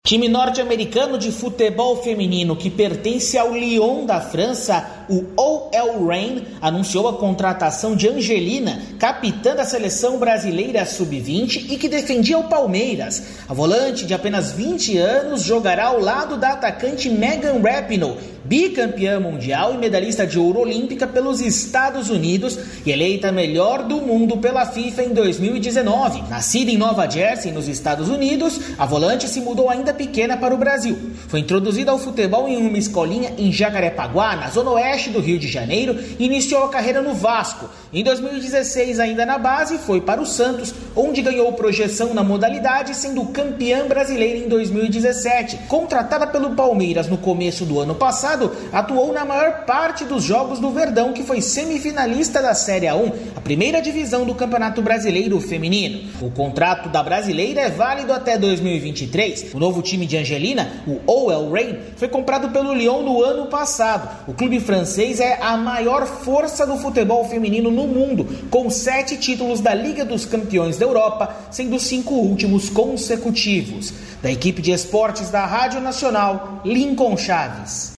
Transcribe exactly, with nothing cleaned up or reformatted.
Time norte-americano de futebol feminino que pertence ao Lyon da França, o O L Reign, anunciou a contratação de Angelina, capitã da seleção brasileira sub vinte e que defendia o Palmeiras. A volante de apenas vinte anos jogará ao lado da atacante Megan Rapinoe, bicampeã mundial e medalhista de ouro olímpica pelos Estados Unidos e eleita melhor do mundo pela FIFA em dois mil e dezenove. Nascida em Nova Jersey, nos Estados Unidos, a volante se mudou ainda pequena para o Brasil. Foi introduzida ao futebol em uma escolinha em Jacarepaguá, na zona oeste do Rio de Janeiro, e iniciou a carreira no Vasco. Em dois mil e dezesseis, ainda na base, foi para o Santos, onde ganhou projeção na modalidade, sendo campeã brasileira em dois mil e dezessete. Contratada pelo Palmeiras no começo do ano passado, atuou na maior parte dos jogos do Verdão, que foi semifinalista da Série A um, a primeira divisão do Campeonato Brasileiro Feminino. O contrato da brasileira é válido até dois mil e vinte e três. O novo time de Angelina, o O L Reign, foi comprado pelo Lyon no ano passado. O clube francês é a maior força do futebol feminino no mundo, com sete títulos da Liga dos Campeões da Europa, sendo cinco últimos consecutivos. Da equipe de esportes da Rádio Nacional, Lincoln Chaves.